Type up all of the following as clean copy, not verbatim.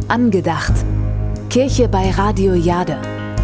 Angedacht. Kirche bei Radio Jade.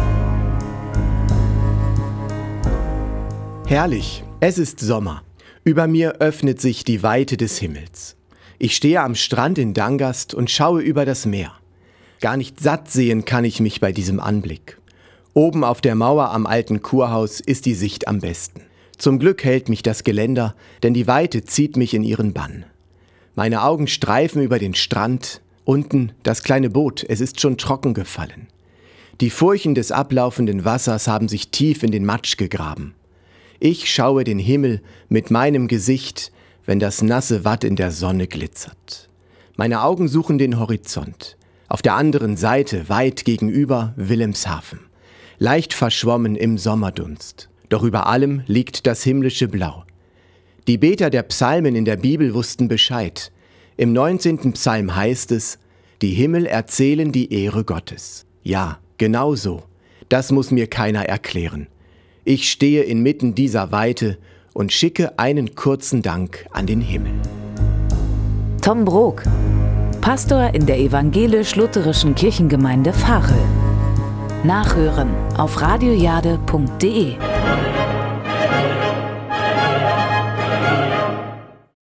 Herrlich, es ist Sommer. Über mir öffnet sich die Weite des Himmels. Ich stehe am Strand in Dangast und schaue über das Meer. Gar nicht satt sehen kann ich mich bei diesem Anblick. Oben auf der Mauer am alten Kurhaus ist die Sicht am besten. Zum Glück hält mich das Geländer, denn die Weite zieht mich in ihren Bann. Meine Augen streifen über den Strand. Unten das kleine Boot, es ist schon trocken gefallen. Die Furchen des ablaufenden Wassers haben sich tief in den Matsch gegraben. Ich schaue den Himmel mit meinem Gesicht, wenn das nasse Watt in der Sonne glitzert. Meine Augen suchen den Horizont. Auf der anderen Seite, weit gegenüber, Wilhelmshaven. Leicht verschwommen im Sommerdunst. Doch über allem liegt das himmlische Blau. Die Beter der Psalmen in der Bibel wussten Bescheid. Im 19. Psalm heißt es: Die Himmel erzählen die Ehre Gottes. Ja, genau so. Das muss mir keiner erklären. Ich stehe inmitten dieser Weite und schicke einen kurzen Dank an den Himmel. Tom Brok, Pastor in der evangelisch-lutherischen Kirchengemeinde Varel. Nachhören auf radiojade.de.